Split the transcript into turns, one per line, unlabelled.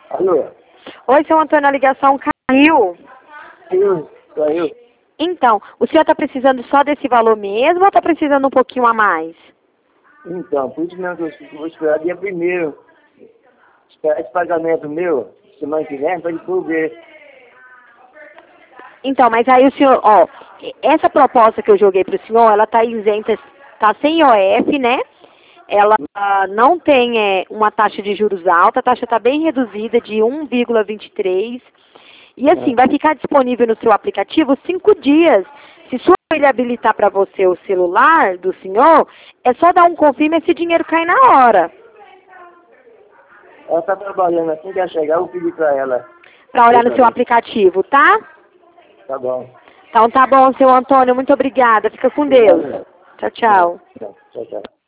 Alô?
Oi, seu Antônio, a ligação caiu.
Caiu?
Então, o senhor está precisando só desse valor mesmo ou está precisando um pouquinho a mais?
Então, por isso mesmo que eu vou esperar dia primeiro. Esperar esse pagamento meu, semana que vem, para depois ver.
Então, mas aí o senhor, ó, essa proposta que eu joguei para o senhor, ela está isenta, está sem IOF, né? Ela não tem uma taxa de juros alta, a taxa está bem reduzida de 1,23. E assim, vai ficar disponível no seu aplicativo 5 dias. Se o senhor ele habilitar para você o celular do senhor, é só dar um confirme e esse dinheiro cai na hora.
Ela está trabalhando, assim que ela chegar, eu vou pedir para ela.
Para olhar no seu aplicativo, tá?
Tá bom.
Então tá bom, seu Antônio, muito obrigada. Fica com Deus. Tchau, tchau.
Tchau, tchau.